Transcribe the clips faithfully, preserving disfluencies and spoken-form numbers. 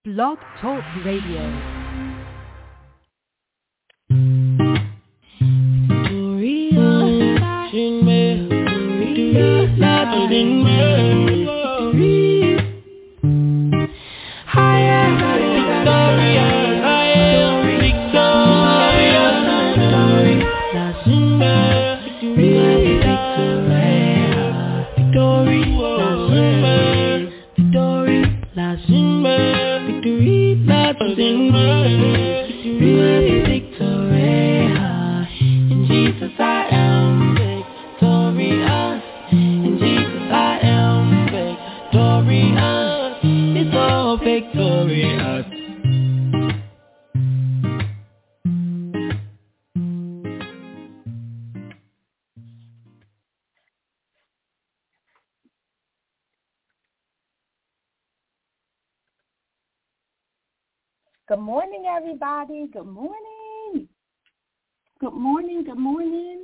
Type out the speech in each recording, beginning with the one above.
Blog Talk Radio. Good morning, everybody. Good morning. Good morning. Good morning.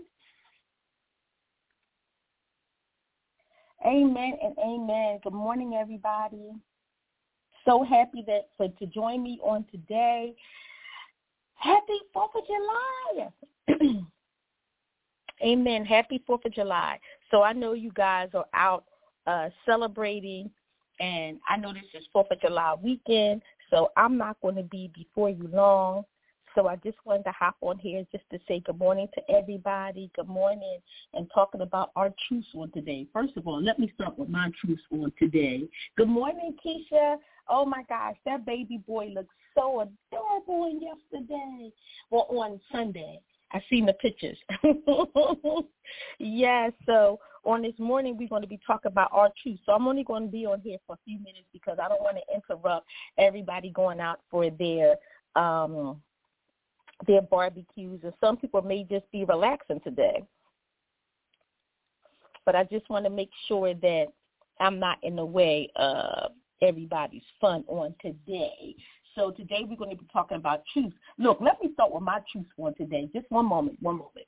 Amen and amen. Good morning, everybody. So happy that for to join me on today. Happy fourth of July. Amen. Happy fourth of July. So I know you guys are out uh, celebrating, and I know this is fourth of July weekend. So I'm not going to be before you long. So I just wanted to hop on here just to say good morning to everybody. Good morning, and talking about our truths on today. First of all, let me start with my truths on today. Good morning, Keisha. Oh, my gosh, that baby boy looks so adorable on yesterday. Well, on Sunday. I seen the pictures. Yes, so on this morning, we're going to be talking about our truth. So I'm only going to be on here for a few minutes because I don't want to interrupt everybody going out for their um, their barbecues. And some people may just be relaxing today. But I just want to make sure that I'm not in the way of everybody's fun on today. So today we're going to be talking about truth. Look, let me start with my truth on today. Just one moment, one moment.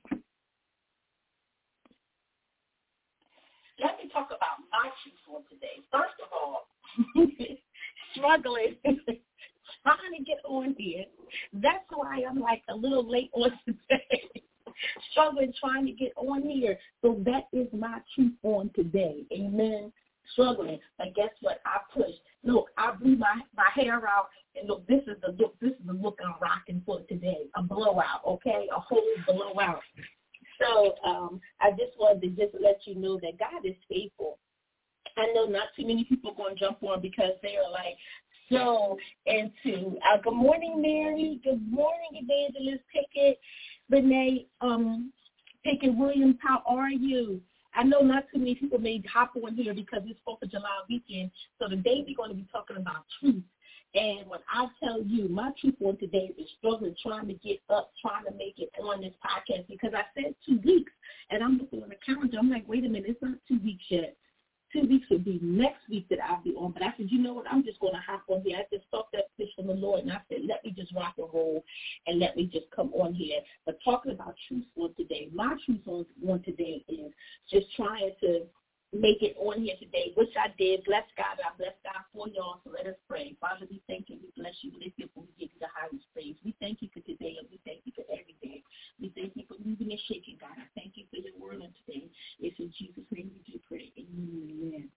Let me talk about my truth on today. First of all, struggling, trying to get on here. That's why I'm like a little late on today. Struggling, trying to get on here. So that is my truth on today. Amen. Struggling, but guess what? I pushed. Look, I blew my, my hair out, and look, this is the look. This is the look I'm rocking for today. A blowout, okay? A whole blowout. So um, I just wanted to just let you know that God is faithful. I know not too many people are going to jump on because they are like so into. Uh, good morning, Mary. Good morning, Evangelist Pickett, Renee, um, Pickett Williams. How are you? I know not too many people may hop on here because it's fourth of July weekend. So today we're going to be talking about truth. And when I tell you, my truth on today is struggling, trying to get up, trying to make it on this podcast because I said two weeks. And I'm looking on the calendar. I'm like, wait a minute, it's not two weeks yet. Two weeks would be next week that I'll be on. But I said, you know what, I'm just going to hop on here. I just felt that push from the Lord. And I said, let me just rock and roll and let me just come on here. But talking about truth on today, my truth on, on today is just trying to make it on here today, which I did. Bless God. I bless God for y'all. So let us pray. Father, we thank you. We bless you. We lift you up and we give you the highest praise. We thank you for today and we thank you for every day. We thank you for moving and shaking, God. I thank you for your word on today. It's in Jesus' name we do pray. Amen.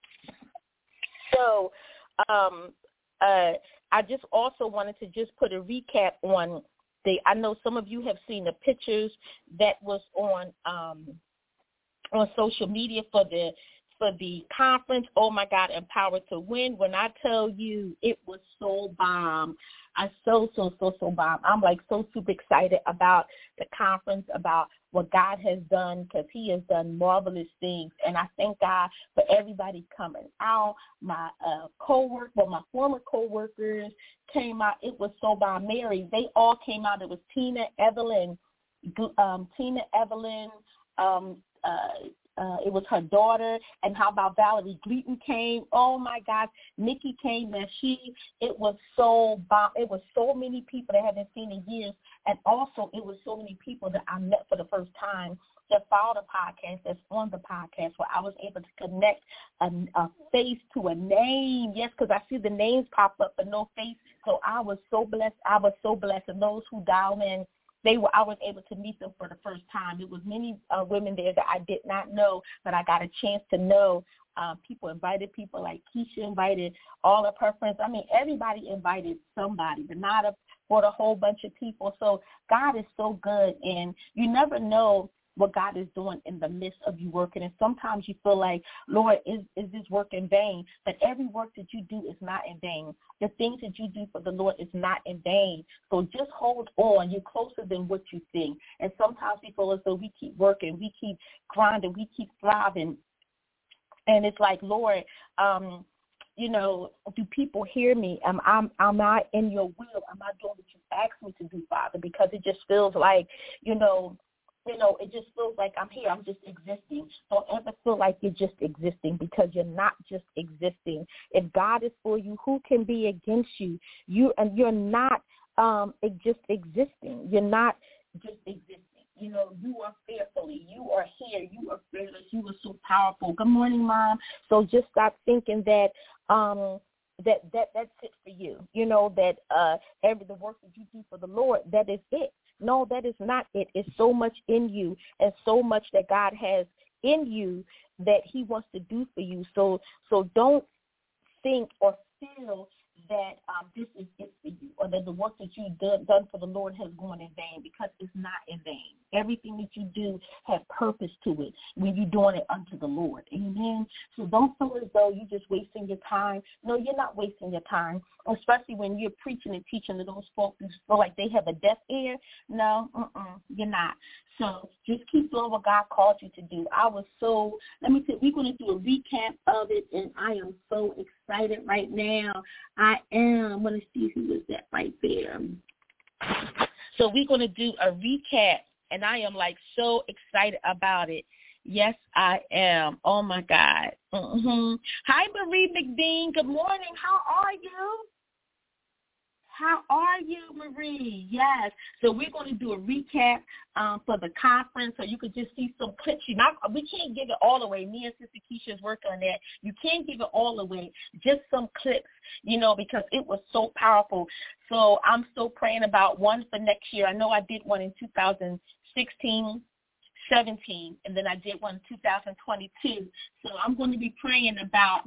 So um, uh, I just also wanted to just put a recap on the, I know some of you have seen the pictures that was on um, on social media for the for the conference. Oh, my God, Empowered to Win. When I tell you it was so bomb, I so, so, so, so bomb. I'm like so super excited about the conference, about what God has done because he has done marvelous things. And I thank God for everybody coming out. My uh, co-work, well, my former co-workers came out. It was so bomb. Mary, they all came out. It was Tina, Evelyn, um, Tina, Evelyn, um, uh, Uh, it was her daughter, and how about Valerie Gleaton came? Oh my gosh, Nikki came, and she. It was so bomb. It was so many people that I haven't seen in years, and also it was so many people that I met for the first time that follow the podcast, that's on the podcast, where I was able to connect a, a face to a name. Yes, because I see the names pop up but no face. So I was so blessed. I was so blessed. And those who dialed in, they were. I was able to meet them for the first time. It was many uh, women there that I did not know, but I got a chance to know. Um, people invited people like Keisha invited all of her friends. I mean, everybody invited somebody, but not a, for a whole bunch of people. So God is so good, and you never know what God is doing in the midst of you working. And sometimes you feel like, Lord, is, is this work in vain? But every work that you do is not in vain. The things that you do for the Lord is not in vain. So just hold on. You're closer than what you think. And sometimes we feel as though we keep working, we keep grinding, we keep thriving. And it's like, Lord, um, you know, do people hear me? Am I, am I in your will? Am I doing what you asked me to do, Father? Because it just feels like, you know, You know, it just feels like I'm here. I'm just existing. Don't ever feel like you're just existing, because you're not just existing. If God is for you, who can be against you? You and you're not um, just existing. You're not just existing. You know, you are fearfully. You are here. You are fearless. You are so powerful. Good morning, Mom. So just stop thinking that um, that that that's it for you. You know that uh, every the work that you do for the Lord, that is it. No, that is not it. It's so much in you, and so much that God has in you that he wants to do for you. So so don't think or feel that um, this is it for you, or that the work that you've done, done for the Lord has gone in vain, because it's not in vain. Everything that you do has purpose to it when you're doing it unto the Lord. Amen. So don't feel as though you're just wasting your time. No, you're not wasting your time, especially when you're preaching and teaching to those folks who feel like they have a deaf ear. No, uh-uh, you're not. So just keep doing what God called you to do. I was so, let me tell you, we're going to do a recap of it, and I am so excited right now. I am. I'm going to see who is that right there. So we're going to do a recap, and I am, like, so excited about it. Yes, I am. Oh, my God. Mm-hmm. Hi, Marie McDean. Good morning. How are you? How are you, Marie? Yes. So we're going to do a recap um, for the conference, so you could just see some clips. You not, we can't give it all away. Me and Sister Keisha's working on that. You can't give it all away, just some clips, you know, because it was so powerful. So I'm still praying about one for next year. I know I did one in two thousand sixteen, seventeen, and then I did one in two thousand twenty-two. So I'm going to be praying about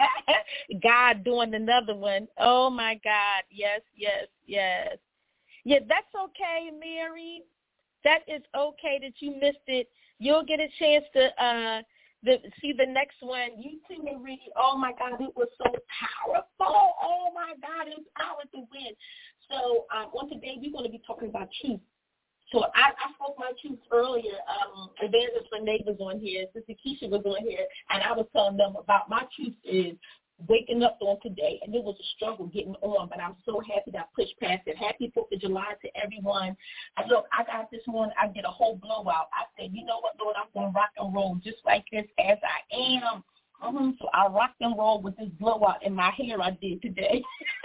God doing another one. Oh, my God. Yes, yes, yes. Yeah, that's okay, Mary. That is okay that you missed it. You'll get a chance to uh, the, see the next one. You too, Marie. Oh, my God, it was so powerful. Oh, my God, it was ours to win. So um, on today, we're going to be talking about truth. So I, I spoke my truth earlier. Um, Evangelist Renee was on here, Sister Keisha was on here, and I was telling them about my truth is waking up on today. And it was a struggle getting on, but I'm so happy that I pushed past it. Happy fourth of July to everyone. And look, I got this morning, I did a whole blowout. I said, you know what, Lord, I'm going to rock and roll just like this as I am. Mm-hmm. So I rocked and rolled with this blowout in my hair I did today.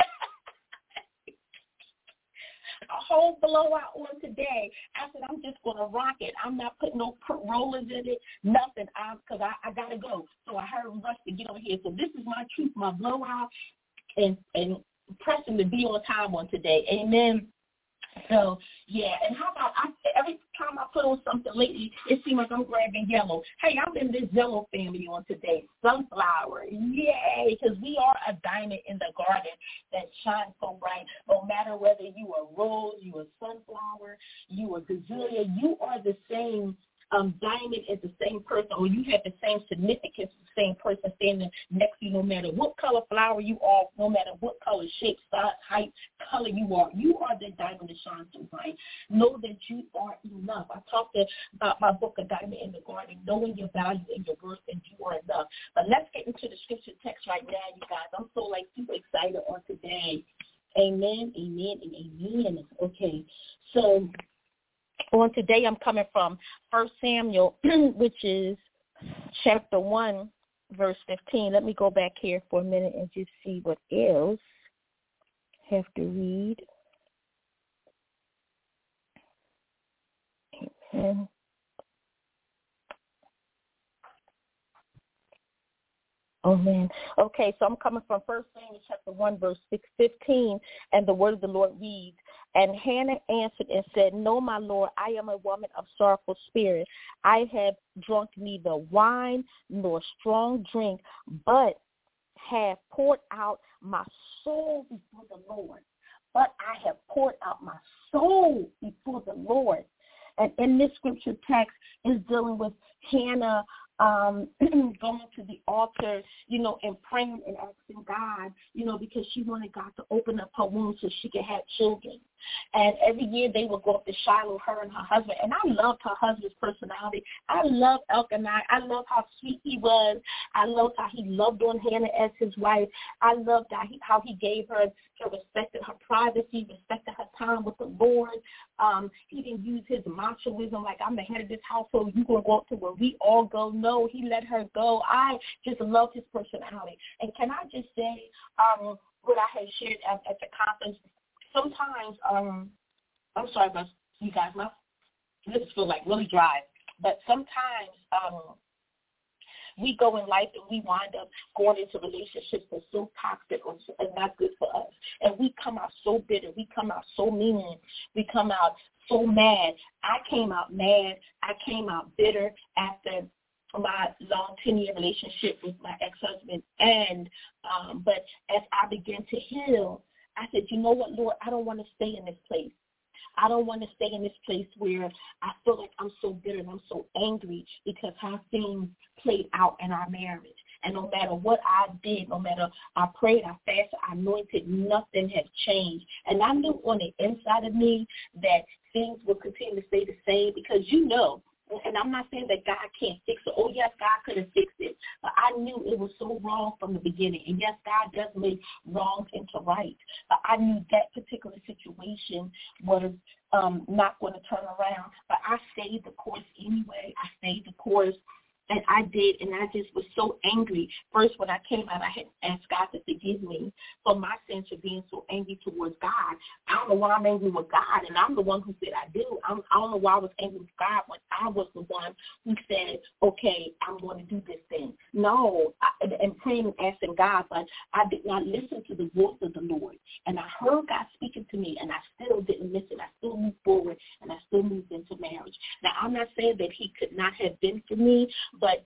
A whole blowout on today. I said, I'm just going to rock it. I'm not putting no rollers in it, nothing, because I, I, I got to go. So I heard Russ to get over here. So this is my truth, my blowout, and, and pressing to be on time on today. Amen. So, yeah, and how about I, every time I put on something lately, it seems like I'm grabbing yellow. Hey, I'm in this yellow family on today, sunflower. Yay, because we are a diamond in the garden that shines so bright. No matter whether you are rose, you are sunflower, you are gazillion, you are the same um, diamond as the same person, or you have the same significance as the same person standing next to you, no matter what color flower you are, no matter what color, shape, size, height, color you are. You are the diamond that shines so bright. Know that you are enough. I talked about my book, A Diamond in the Garden, knowing your value and your worth, and you are enough. But let's get into the scripture text right now, you guys. I'm so, like, super excited on today. Amen, amen, and amen. Okay, so on today, I'm coming from First Samuel, which is chapter one, verse fifteen. Let me go back here for a minute and just see what else I have to read. Amen. Amen. Okay, so I'm coming from First Samuel chapter one, verse six, fifteen, and the word of the Lord reads, and Hannah answered and said, no, my Lord, I am a woman of sorrowful spirit. I have drunk neither wine nor strong drink, but have poured out my soul before the Lord. But I have poured out my soul before the Lord. And in this scripture text is dealing with Hannah um, going to the altar, you know, and praying and asking God, you know, because she wanted God to open up her womb so she could have children. And every year they would go up to Shiloh, her and her husband. And I loved her husband's personality. I loved Elkanah. I loved how sweet he was. I loved how he loved on Hannah as his wife. I loved how he, how he gave her, he respected her privacy, respected her time with the Lord. Um, he didn't use his machoism like, I'm the head of this household, you're going to go up to where we all go. No, he let her go. I just loved his personality. And can I just say um, what I had shared at, at the conference? Sometimes, um, I'm sorry about you guys, my lips feel like really dry, but sometimes um, we go in life and we wind up going into relationships that's so toxic or so, and not good for us. And we come out so bitter. We come out so mean. We come out so mad. I came out mad. I came out bitter after my long ten-year relationship with my ex-husband. And um, but as I began to heal, I said, you know what, Lord, I don't want to stay in this place. I don't want to stay in this place where I feel like I'm so bitter and I'm so angry because how things played out in our marriage. And no matter what I did, no matter I prayed, I fasted, I anointed, nothing had changed. And I knew on the inside of me that things would continue to stay the same because you know, and I'm not saying that God can't fix it. Oh, yes, God could have fixed it. But I knew it was so wrong from the beginning. And, yes, God does make wrongs into right. But I knew that particular situation was um, not going to turn around. But I stayed the course anyway. I stayed the course. And I did, and I just was so angry. First, when I came out, I had asked God to forgive me for my sins for being so angry towards God. I don't know why I'm angry with God, and I'm the one who said I do. I'm, I don't know why I was angry with God when I was the one who said, okay, I'm going to do this thing. No, I, and praying and asking God, but I did not listen to the voice of the Lord. And I heard God speaking to me, and I still didn't listen. I still moved forward, and I still moved into marriage. Now, I'm not saying that he could not have been for me, but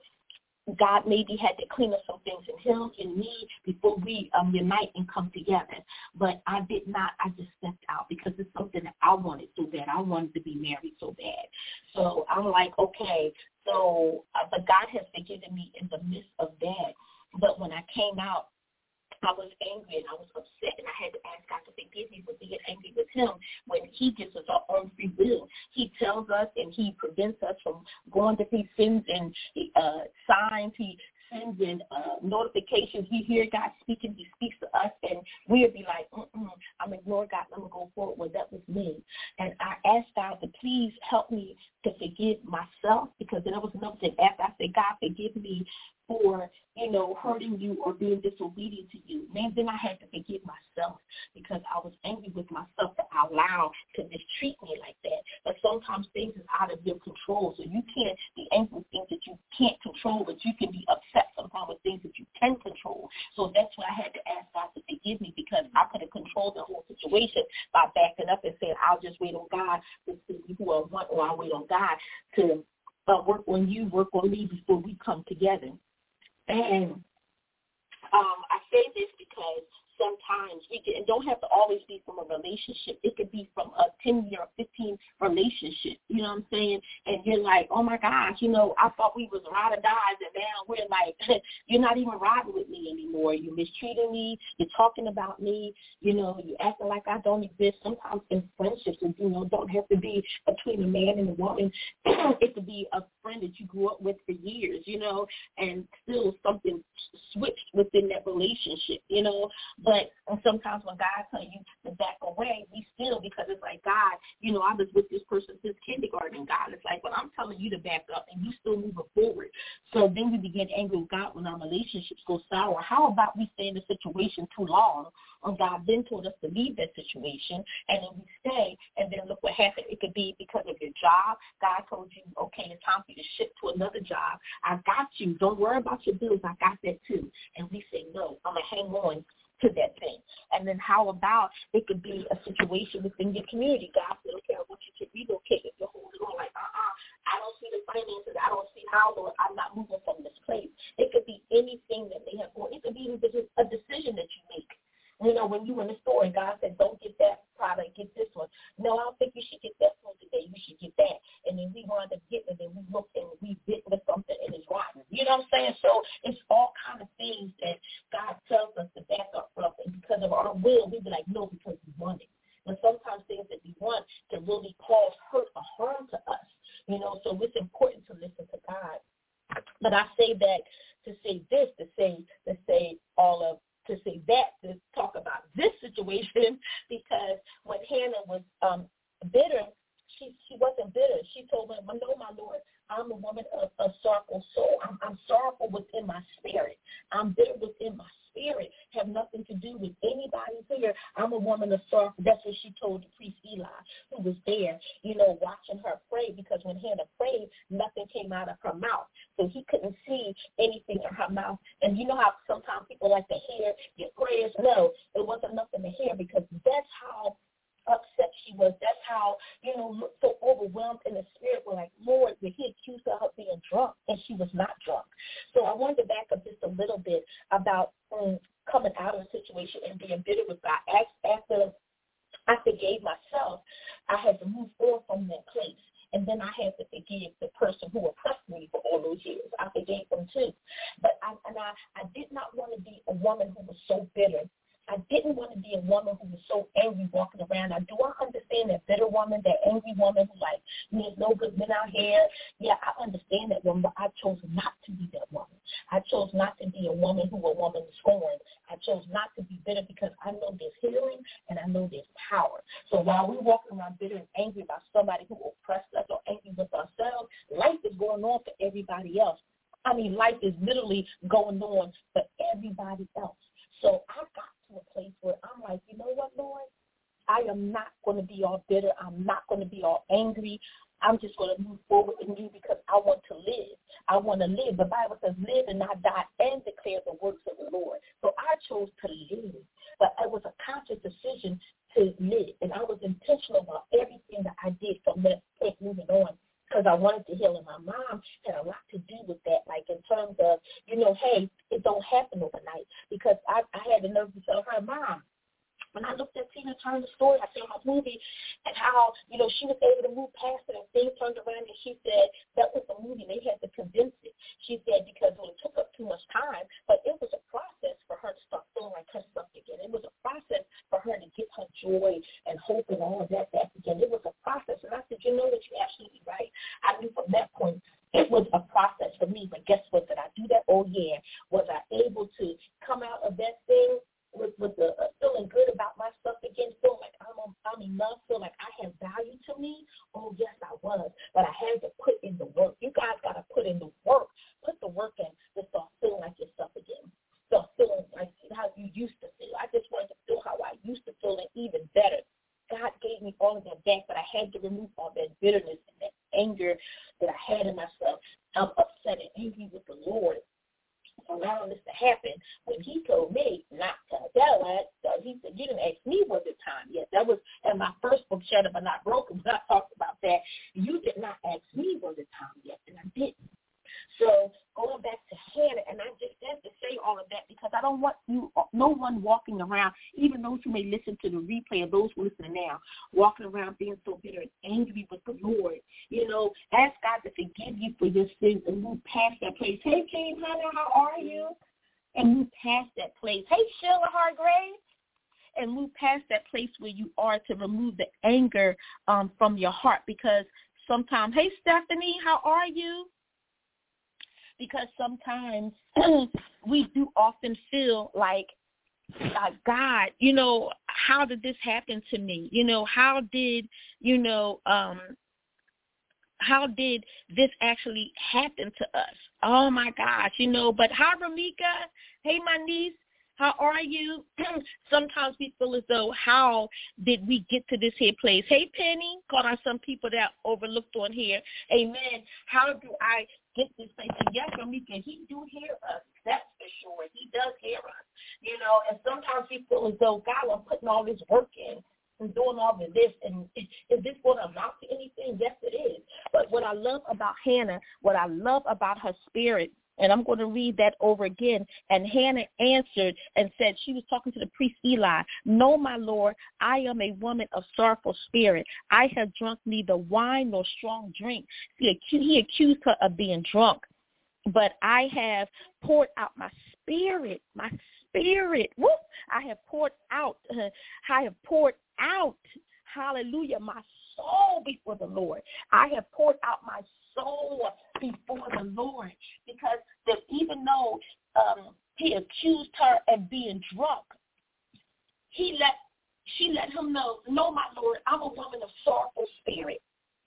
God maybe had to clean up some things in him and me before we um, unite and come together. But I did not. I just stepped out because it's something that I wanted so bad. I wanted to be married so bad. So I'm like, okay. So, uh, but God has forgiven me in the midst of that. But when I came out, I was angry and I was upset, and I had to ask God to forgive me for being angry with him when he gives us our own free will. He tells us and he prevents us from going to these sins and uh, signs. He sends in uh, notifications. We hear God speaking. He speaks to us, and we'll be like, mm-mm, I'm ignoring God. I'm going to go forward. Well, that was me. And I asked God to please help me to forgive myself, because there was another thing. After I said, God, forgive me for, you know, hurting you or being disobedient to you. Man, then I had to forgive myself because I was angry with myself that I allowed to mistreat me like that. But sometimes things is out of your control, so you can't be angry with things that you can't control, but you can be upset sometimes with things that you can control. So that's why I had to ask God to forgive me, because I could have controlled the whole situation by backing up and saying, I'll just wait on God to see who I want, or I'll wait on God to uh, work on you, work on me before we come together. And um, I say this because sometimes we get, and don't have to always be from a relationship. It could be from a ten-year or fifteen relationship, you know what I'm saying? And you're like, oh, my gosh, you know, I thought we was ride or dies, and now we're like, you're not even riding with me anymore. You're mistreating me. You're talking about me. You know, you're acting like I don't exist. Sometimes in friendships, and, you know, don't have to be between a man and a woman. It could be a friend that you grew up with for years, you know, and still something switched within that relationship, you know. But sometimes when God tells you to back away, we still, because it's like, God, you know, I was with this person since kindergarten. God is like, well, I'm telling you to back up, and you still moving forward. So then we begin angry with God when our relationships go sour. How about we stay in the situation too long, and God then told us to leave that situation, and then we stay, and then look what happened. It could be because of your job. God told you, okay, it's time for you to shift to another job. I got you. Don't worry about your bills. I got that too. And we say, no, I'm going to hang on to that thing. And then how about it could be a situation within your community. God said, okay, I want you to relocate. If you're holding on like, uh-uh, I don't see the finances. I don't see how, Lord, I'm not moving from this place. It could be anything that they have going. It could be a decision that you make. You know, when you in the store and God said, don't get that product, get this one. No, I don't think you should get that one today. You should get that. And then we wind up getting it, and we look and we bit with something and it's rotten. You know what I'm saying? So it's all kind of things that God tells us to back up from. And because of our will, we be like, no, because we want it. And sometimes things that we want can really cause hurt or harm to us. You know, so it's important to listen to God. But I say that to say this, to say, to say all of, to say that, to talk about this situation, because when Hannah was um, bitter, she she wasn't bitter. She told him, no, my Lord, I'm a woman of a sorrowful soul. I'm, I'm sorrowful within my spirit. I'm bitter within my spirit. Have nothing to do with anybody here. I'm a woman of sorrow. That's what she told the priest Eli, who was there, you know, watching her pray, because when Hannah prayed, nothing came out of her mouth. So he couldn't see anything in her mouth. And you know how sometimes people like to hear your prayers? No, it wasn't nothing to hear, because that's how upset she was. That's how, you know, so overwhelmed in the spirit. We're like, Lord, did he accuse her of being drunk? And she was not drunk. So I wanted to back up just a little bit about um, coming out of a situation and being bitter with God. After I forgave myself, I had to move on from that place. And then I had to forgive the person who oppressed me for all those years. I forgave them too. But I, and I, I did not want to be a woman who was so bitter. I didn't want to be a woman who was so angry walking around. Now, do I understand that bitter woman, that angry woman who, like, there's no good men out here? Yeah, I understand that woman, but I chose not to be that woman. I chose not to be a woman who a woman scorned. I chose not to be bitter, because I know there's healing and I know there's power. So while we're walking around bitter and angry about somebody who oppressed us or angry with ourselves, life is going on for everybody else. I mean, life is literally going on for everybody else. So I got to a place where I'm like, you know what, Lord? I am not going to be all bitter. I'm not going to be all angry. I'm just going to move forward in you, because I want to live. I want to live. The Bible says live and not die, and declare the works of the Lord. So I chose to live. But it was a conscious decision to live, and I was intentional about everything that I did from that point moving on, because I wanted to heal. And my mom had a lot to do with that, like in terms of, you know, hey, it don't happen overnight. Because I, I had the nerve to tell her, Mom, when I looked at Tina Turner's story, I saw her movie, and how, you know, she was able to move past it, and things turned around, and she said that was the movie. They had to condense it. She said because well, it took up too much time, but it was a process for her to start feeling like herself again. It was a process for her to get her joy and hope and all of that back again. It was a process. And I said, you know what, you're absolutely right. I knew from that point it was a process for me. But guess what? Did I do that? Oh, yeah. Was I able to come out of that thing with, with the uh, feeling good about myself again, feeling like I'm, I'm enough, feeling like I have value to me? Oh, yes, I was. But I had to put in the work. You guys got to put in the work. Put the work in to start feeling like yourself again. Start feeling like how you used to feel. I just wanted to feel how I used to feel, and even better. God gave me all of that back, but I had to remove all that bitterness and that anger that I had in myself. I'm upset and angry with the Lord for allowing this to happen when he told me not to do it. So he said, you didn't ask me was it time yet. That was in my first book, Shattered But Not Broken, when I talked about that. You did not ask me was it time yet, and I didn't. So going back to Hannah, and I just had to say all of that because I don't want you, no one walking around, even those who may listen to the replay or those who listen now, walking around being so bitter and angry with the Lord. You know, ask God to forgive you for your sins and move past that place. Hey, King Hannah, how are you? And move past that place. Hey, Sheila Hargrave. And move past that place where you are to remove the anger um, from your heart, because sometimes, hey, Stephanie, how are you? Because sometimes we do often feel like uh, God, you know, how did this happen to me? You know, how did, you know, um, how did this actually happen to us? Oh, my gosh, you know, but hi, Ramika. Hey, my niece. How are you? Sometimes we feel as though, how did we get to this here place? Hey, Penny, caught on some people that overlooked on here. Amen. How do I get this place? And yes, Ramika, he do hear us. That's for sure. He does hear us. You know, and sometimes we feel as though, God, I'm putting all this work in and doing all of this, and is, is this going to amount to anything? Yes, it is. But what I love about Hannah, what I love about her spirit, and I'm going to read that over again. And Hannah answered and said, she was talking to the priest Eli, "No, my Lord, I am a woman of sorrowful spirit. I have drunk neither wine nor strong drink." He accused, he accused her of being drunk. "But I have poured out my spirit, my spirit. Woo, I have poured out, uh, I have poured out, hallelujah, my soul before the Lord. I have poured out my soul before the Lord." Because that even though um, he accused her of being drunk, he let she let him know, "No, my Lord, I'm a woman of sorrowful spirit."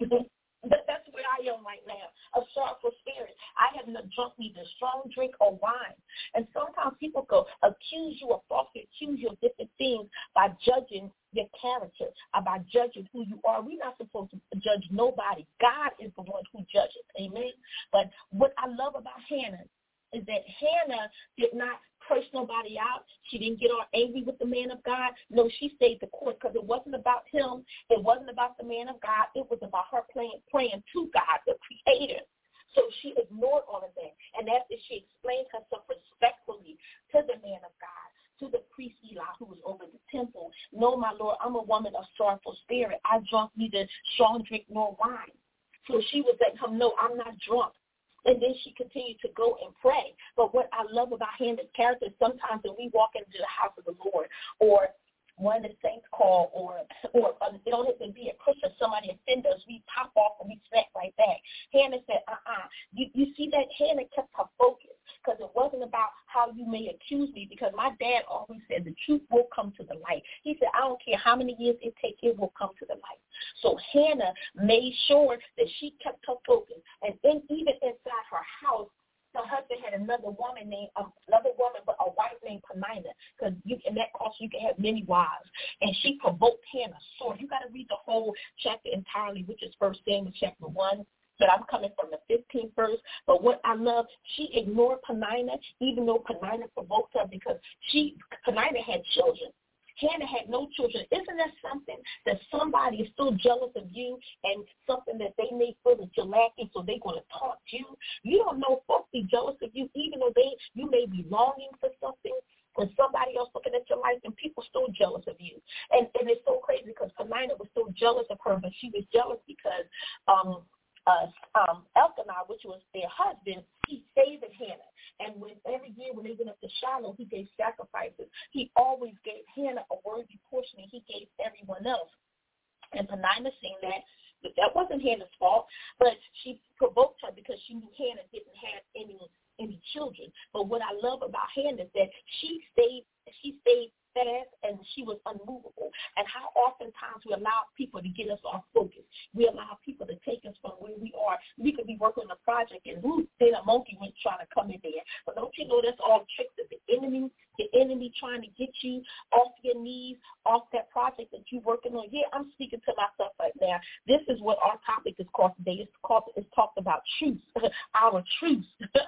That's where I am right now, a sorrowful spirit. I have not drunk neither strong drink or wine. And sometimes people go accuse you or falsely accuse you of different things by judging your character, or by judging who you are. We're not supposed to judge nobody. God is the one who judges. Amen. But what I love about Hannah is that Hannah did not curse nobody out. She didn't get all angry with the man of God. No, she stayed the course, because it wasn't about him. It wasn't about the man of God. It was about her praying, praying to God, the Creator. So she ignored all of that. And after she explained herself respectfully to the man of God, to the priest Eli, who was over the temple, "No, my Lord, I'm a woman of sorrowful spirit. I drunk neither strong drink nor wine." So she was letting him know, "I'm not drunk." And then she continued to go and pray. But what I love about Hannah's character is sometimes when we walk into the house of the Lord, or one of the saints call, or or um, it don't even be a Christian, somebody offend us, we pop off and we snap right back. Hannah said, uh-uh. You, you see that? Hannah kept her focus, because it wasn't about how you may accuse me, because my dad always said the truth will come to the light. He said, I don't care how many years it takes, it will come to the light. So Hannah made sure that she kept her focus. And in, even inside her house, her husband had another woman named, um, another woman, but a wife named Penina, because you in that culture you can have many wives. And she provoked Hannah. So you got to read the whole chapter entirely, which is First Samuel chapter one. But I'm coming from the fifteenth verse. But what I love, she ignored Penina, even though Penina provoked her, because she Penina had children. Hannah had no children. Isn't that something, that somebody is still jealous of you, and something that they may feel that you're lacking, so they're going to taunt you? You don't know folks be jealous of you, even though they you may be longing for something, and somebody else looking at your life, and people still jealous of you. And, and it's so crazy, because Penina was still jealous of her, but she was jealous because um, uh, um, Elkanah, which was their husband, he favored Hannah. And when every year when they went up to Shiloh, he gave sacrifices. He always gave Hannah a worthy portion, and he gave everyone else. And Penina seen that, but that wasn't Hannah's fault, but she provoked her because she knew Hannah didn't have any any children. But what I love about Hannah is that she stayed she stayed fast, and she was unmovable. And how oftentimes we allow people to get us off focus. We allow people to take us from where we are. We could be working on a project, and whoo, then a monkey went trying to come in there. But don't you know that's all tricks of the enemy, the enemy trying to get you off your knees, off that project that you're working on. Yeah, I'm speaking to myself right now. This is what our topic is called today. It's called, it's talked about truth, our truth.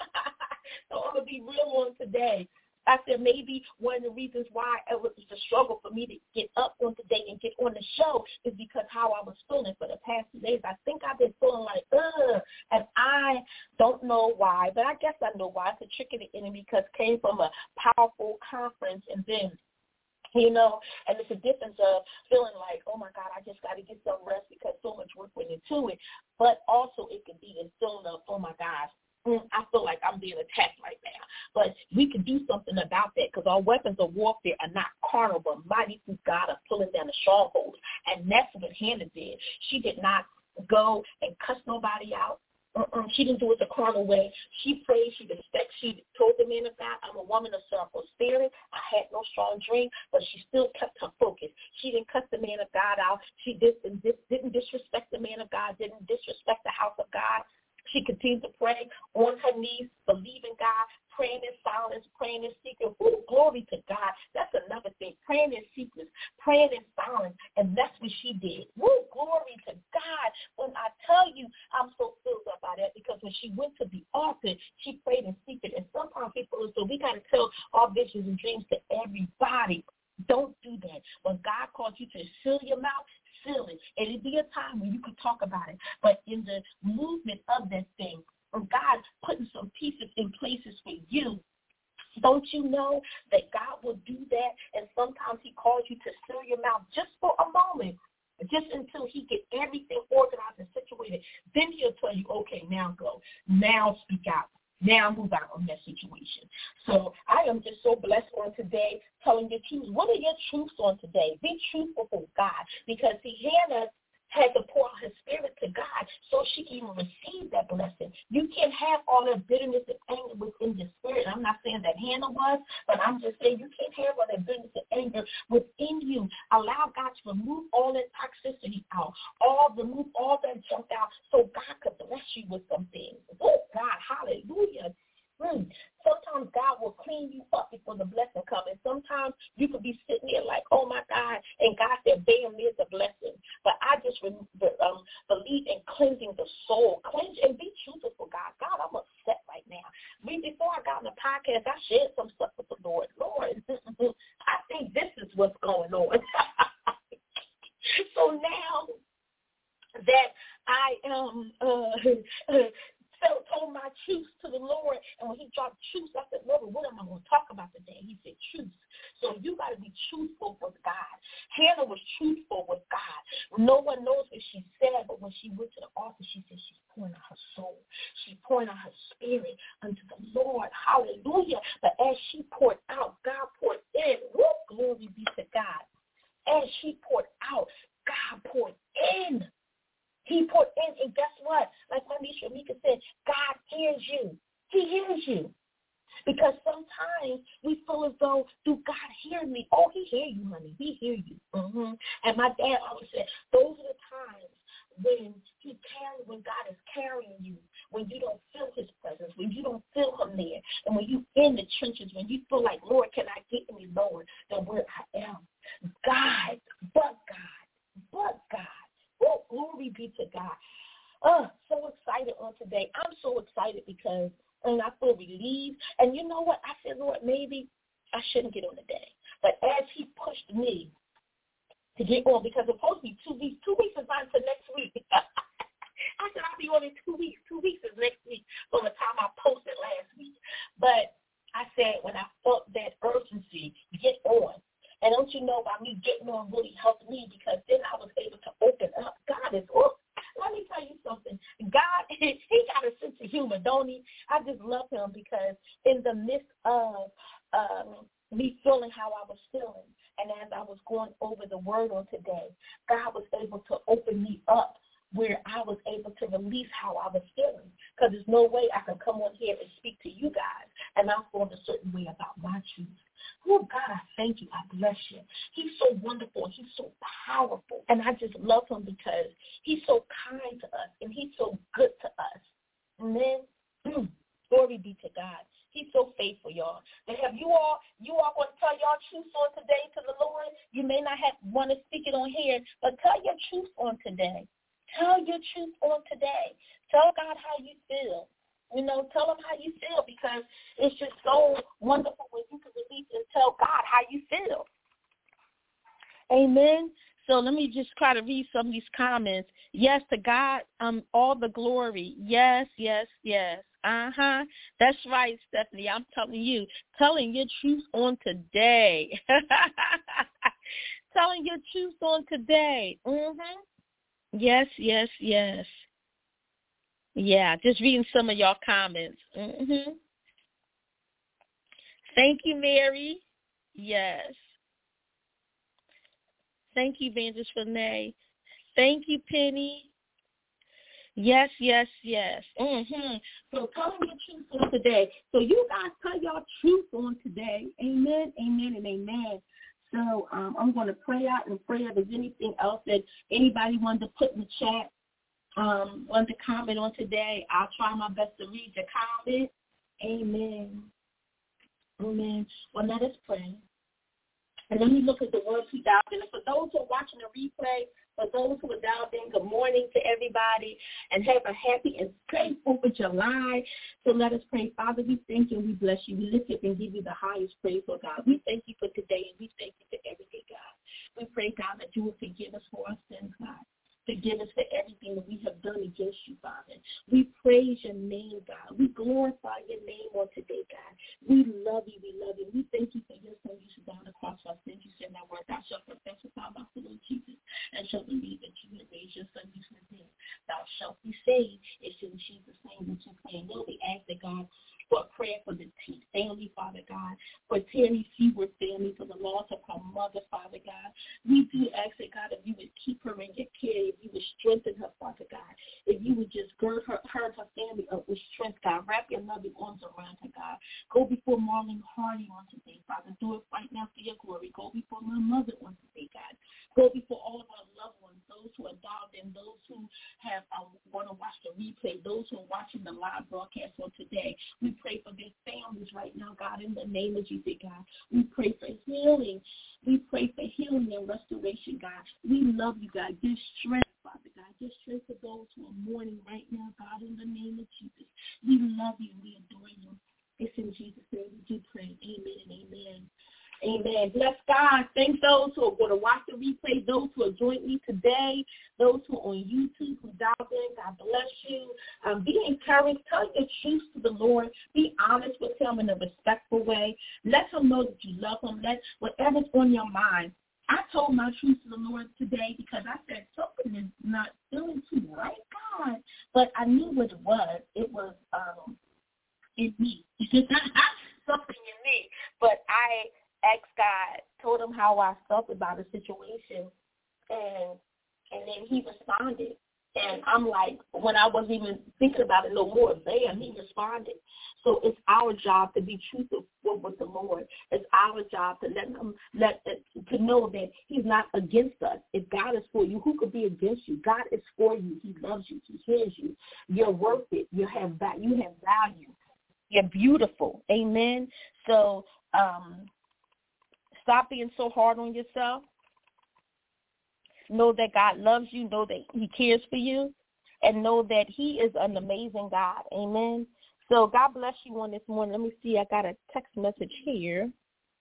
So I'm going to be real on today. I said maybe one of the reasons why it was a struggle for me to get up on today and get on the show is because how I was feeling for the past two days. I think I've been feeling like, ugh, and I don't know why, but I guess I know why. It's a trick of the enemy, because it came from a powerful conference, and then, you know, and it's a difference of feeling like, oh, my God, I just got to get some rest because so much work went into it. But also it could be a feeling of, oh, my gosh, I feel like I'm being attacked right now. But we can do something about that, because our weapons of warfare are not carnal, but mighty through God of pulling down the strongholds. And that's what Hannah did. She did not go and cuss nobody out. Uh-uh. She didn't do it the carnal way. She prayed. She respected. She told the man of God, I'm a woman of sorrowful spirit. I had no strong drink, but she still kept her focus. She didn't cut the man of God out. She did, didn't disrespect the man of God, didn't disrespect the house of God. She continued to pray on her knees, believing God, praying in silence, praying in secret. Ooh, glory to God. That's another thing, praying in secret, praying in silence, and that's what she did. Woo, glory to God. When I tell you, I'm so filled up by that because when she went to the altar, she prayed in secret. And sometimes people are so we got to tell our visions and dreams to everybody. Don't do that. When God calls you to seal your mouth, seal it. It'll be a time when you can talk about it. But in the movement of that thing, of God putting some pieces in places for you, don't you know that God will do that? And sometimes he calls you to seal your mouth just for a moment, just until he gets everything organized and situated. Then he'll tell you, okay, now go. Now speak out. Now move out on that situation. So I am just so blessed on today telling your truths. What are your truths on today? Be truthful for God. Because, see, Hannah had to pour out her spirit to God so she even received that blessing. You can't have all that bitterness and anger within your spirit. I'm not saying that Hannah was, but I'm just saying you can't have all that bitterness and anger within you. Allow God to remove all that toxicity out, all remove all that junk out so God could bless you with some things. Oh, God, hallelujah. Hmm. Sometimes God will clean you up before the blessing comes. And sometimes you could be sitting there like, oh, my God, and God said, bam, there's a blessing. But I just um, believe in cleansing the soul. Cleanse and be truthful for God. God, I'm upset right now. Me, before I got on the podcast, I shared some stuff with the Lord. Lord, I think this is what's going on. So now that I am uh, So told my truths to the Lord, and when he dropped truths, I said, Lord, what am I going to talk about today? He said, truths. So you got to be truthful with God. Hannah was truthful with God. No one knows what she said, but when she went to the altar, she said she's pouring out her soul. She's pouring out her spirit unto the Lord. Hallelujah. But as she poured out, God poured in. Woo, glory be to God. As she poured out, God poured in. He poured in, and guess what? Like my niece Ramika said, God hears you. He hears you. Because sometimes we feel as though, do God hear me? Oh, he hear you, honey. He hear you. Mm-hmm. And my dad always said, those are the times when he carry, when God is carrying you, when you don't feel his presence, when you don't feel him there, and when you in the trenches, when you feel like, Lord, can I get any lower than where I am? God, but God, but God. Oh, glory be to God. Oh, so excited on today. I'm so excited because and I feel relieved. And you know what? I said, Lord, maybe I shouldn't get on today. But as he pushed me to get on, because it's supposed to be two weeks. Two weeks is not until next week. I said, I'll be on in two weeks. Two weeks is next week from the time I posted last week. But I said, when I felt that urgency, get on. And don't you know, by me getting on really helped me because then I was able to open up. God is, oh, let me tell you something. God, he got a sense of humor, don't he? I just love him because in the midst of um, me feeling how I was feeling, and as I was going over the word on today, God was able to open me up where I was able to release how I was feeling. Because there's no way I can come on here and speak to you guys and I'm feeling a certain way about my truth. Oh, God, I thank you. I bless you. He's so wonderful. He's so powerful. And I just love him because he's so kind to us and he's so good to us. Amen. Mm, glory be to God. He's so faithful, y'all. And have you all, you all going to tell y'all truths on today to the Lord? You may not have want to speak it on here, but tell your truth on today. Tell your truth on today. Tell God how you feel. You know, tell him how you feel because it's just so wonderful when you can release and tell God how you feel. Amen. So let me just try to read some of these comments. Yes, to God, um, all the glory. Yes, yes, yes. Uh-huh. That's right, Stephanie. I'm telling you, telling your truth on today. Telling your truth on today. Mm-hmm. Yes, yes, yes. Yeah, just reading some of y'all comments. Mm-hmm. Thank you, Mary. Yes. Thank you, Evangelist Renee. Thank you, Penny. Yes, yes, yes. Mm-hmm. So tell them your truth on today. So you guys tell your truth on today. Amen, amen, and amen. So um, I'm going to pray out and pray if there's anything else that anybody wanted to put in the chat, um, wanted to comment on today. I'll try my best to read your comment. Amen. Amen. Well, let us pray. And let me look at the words we dialed in. And for those who are watching the replay, for those who are dialed in, good morning to everybody, and have a happy and safe fourth of July. So let us pray. Father, we thank you and we bless you. We lift up and give you the highest praise, oh God. We thank you for today, and we thank you for every day, God. We pray, God, that you will forgive us for our sins, God. Forgive us for everything that we have done against you, Father. We praise your name, God. We glorify your name on today, God. We love you. We love you. We thank you for your son, Jesus, down the cross for our sins. You said that word, thou shalt confess with thy mouth the Lord Jesus, and shall believe that you have raised your son, Jesus, from the dead. Thou shalt be saved. It's in Jesus' name that you pray. And Lord, we ask that, God, for a prayer for the family, Father God, for Terry Seaward family, for the loss of her mother, Father God. We do ask that, God, if you would keep her in your care, if you would strengthen her, Father God, if you would just gird her, her and her family up with strength, God. Wrap your loving arms around her, God. Go before Marlene Hardy on today, Father. Do it right now for your glory. Go before my mother on today, God. Go before all of our loved ones, those who are dialed in, those who have um, want to watch the replay, those who are watching the live broadcast on today. We pray for their families right now, God, in the name of Jesus, God. We pray for healing. We pray for healing and restoration, God. We love you, God. Give strength, Father God. Give strength to those who are mourning right now, God, in the name of Jesus. We love you. We adore you. It's in Jesus' name we do pray. Amen and amen. Amen. Bless God. Thank those who are going to watch the replay, those who are joining me today, those who are on YouTube, who dialed in. God bless you. Um, be encouraged. Tell your truth to the Lord. Be honest with him in a respectful way. Let him know that you love him. Let whatever's on your mind. I told my truth to the Lord today because I said something is not feeling too right, God. But I knew what it was. It was um, in me. Something in me. But I asked God, told him how I felt about the situation, and and then he responded. And I'm like, when I wasn't even thinking about it no more, bam, he responded. So it's our job to be truthful with the Lord. It's our job to let him let to know that he's not against us. If God is for you, who could be against you? God is for you. He loves you. He hears you. You're worth it. You have you have value. You're beautiful. Amen. So um, stop being so hard on yourself. Know that God loves you. Know that he cares for you. And know that he is an amazing God. Amen. So God bless you on this morning. Let me see. I got a text message here.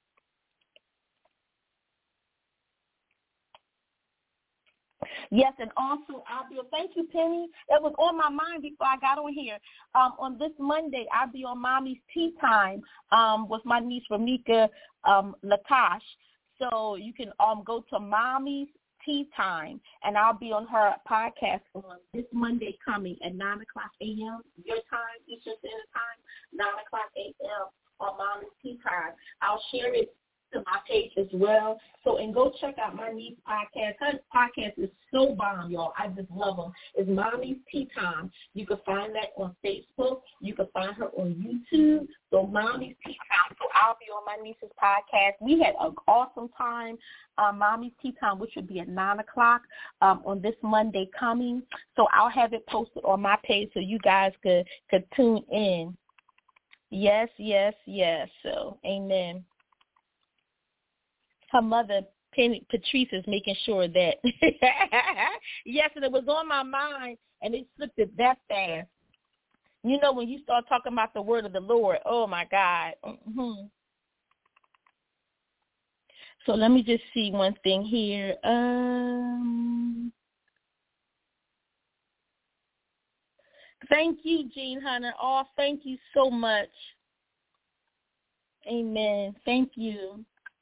Yes, and also, I'll be, thank you, Penny. It was on my mind before I got on here. Um, on this Monday, I'll be on Mommy's Tea Time um, with my niece, Ramika um, Lakash. So you can um, go to Mommy's Tea Time, and I'll be on her podcast on this Monday coming at nine o'clock a.m. your time, Eastern Standard Time, nine o'clock a.m. on Mommy's Tea Time. I'll share it to my page as well. So, and go check out my niece's podcast. Her podcast is so bomb, y'all. I just love them. It's Mommy's Tea Time. You can find that on Facebook. You can find her on YouTube. So, Mommy's Tea Time. So, I'll be on my niece's podcast. We had an awesome time. Um, Mommy's Tea Time, which would be at nine o'clock um, on this Monday coming. So, I'll have it posted on my page so you guys could, could tune in. Yes, yes, yes. So, amen. Her mother, Penny, Patrice, is making sure that, yes, and it was on my mind, and it slipped it that fast. You know, when you start talking about the word of the Lord, oh, my God. Mm-hmm. So let me just see one thing here. Um, thank you, Jean Hunter. Oh, thank you so much. Amen. Thank you.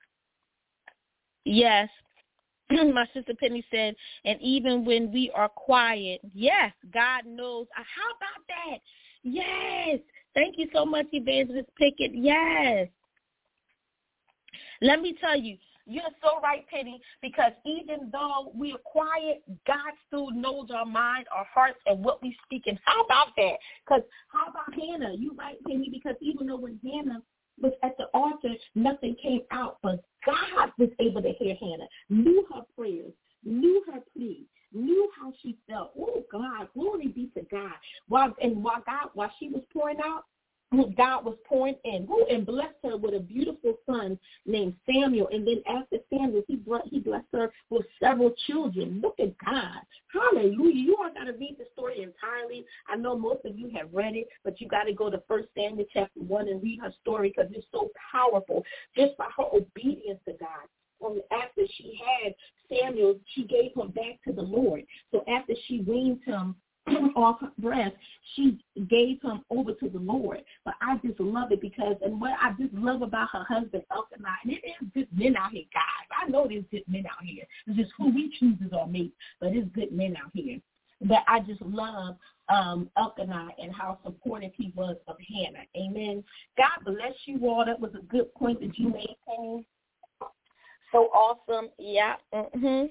Yes, my sister Penny said, and even when we are quiet, yes, God knows. Uh, how about that? Yes. Thank you so much, Evangelist Pickett. Yes. Let me tell you, You're so right, Penny, because even though we are quiet, God still knows our mind, our hearts, and what we speak. And how about that? Because how about Hannah? You right, Penny, because even though when Hannah was at the altar, nothing came out, but God was able to hear Hannah, knew her prayers, knew her plea, knew how she felt. Oh, God, glory be to God. While, and while God, while she was pouring out, God was pouring in, who and blessed her with a beautiful son named Samuel. And then after Samuel, he brought, he blessed her with several children. Look at God. Hallelujah. You all got to read the story entirely. I know most of you have read it, but you got to go to First Samuel chapter one and read her story because it's so powerful just by her obedience to God. And after she had Samuel, she gave him back to the Lord. So after she weaned him off her breast, she gave him over to the Lord. But I just love it because, and what I just love about her husband, Elkanah, and it is good men out here, guys. I know there's good men out here. It's just who we choose as our mates, but it's good men out here. But I just love um, Elkanah and how supportive he was of Hannah. Amen. God bless you all. That was a good point that you made, Penny. So awesome. Yeah. Mm-hmm.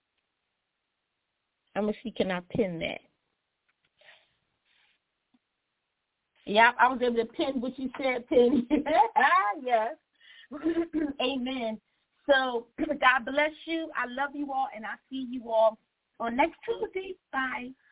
I'm going to see, can I pin that? Yeah, I was able to pin what you said, Penny. Yes. Amen. So God bless you. I love you all, and I'll see you all on next Tuesday. Bye.